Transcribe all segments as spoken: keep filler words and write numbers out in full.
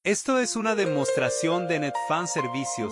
Esto es una demostración de Netfan Servicios.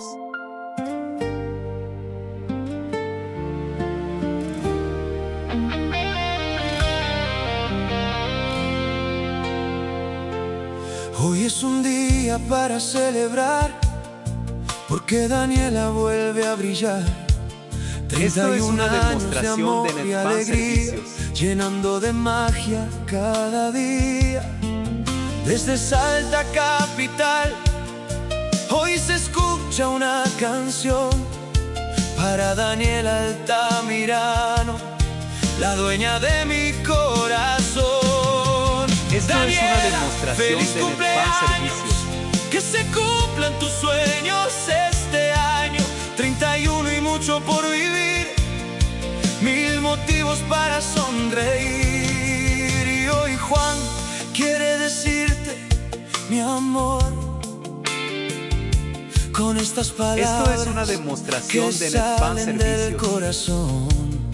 Hoy es un día para celebrar, porque Daniela vuelve a brillar. Esto es una años de demostración amor de y Netfan alegría, Servicios. llenando de magia cada día. Desde Salta capital, hoy se escucha una canción para Daniela Altamirano, la dueña de mi corazón. Esto Daniela, es una demostración feliz de cumpleaños, Netfan Servicios. que se cumplan tus sueños este año. Treinta y uno y mucho por vivir, mil motivos para sonreír. Y hoy Juan quiere decirte, mi amor, con estas palabras Esto es una demostración que de Netfan salen del Servicios. corazón.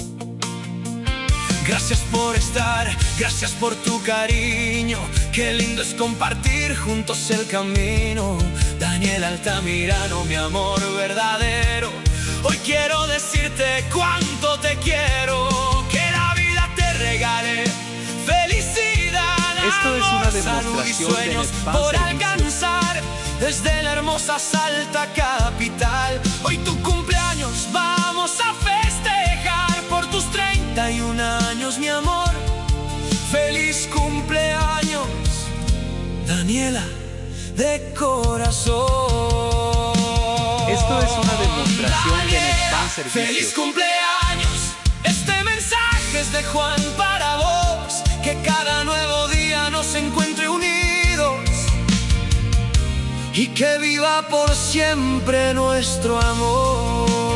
Gracias por estar, gracias por tu cariño. Qué lindo es compartir juntos el camino. Daniela Altamirano, mi amor verdadero. Hoy quiero decirte cuánto te quiero. Que la vida te regale felicidad, Esto es una amor, demostración salud y de sueños Netfan por Servicios. alcanzar desde la hermosa Salta capital. Hoy tu cumpleaños vamos a festejar por tus treinta y un años, mi amor. Feliz cumpleaños, Daniela, de corazón. Esto es una demostración de Daniela, Netfan Servicios. feliz cumpleaños. Este mensaje es de Juan para vos. Que cada nuevo día nos encuentre unidos y que viva por siempre nuestro amor.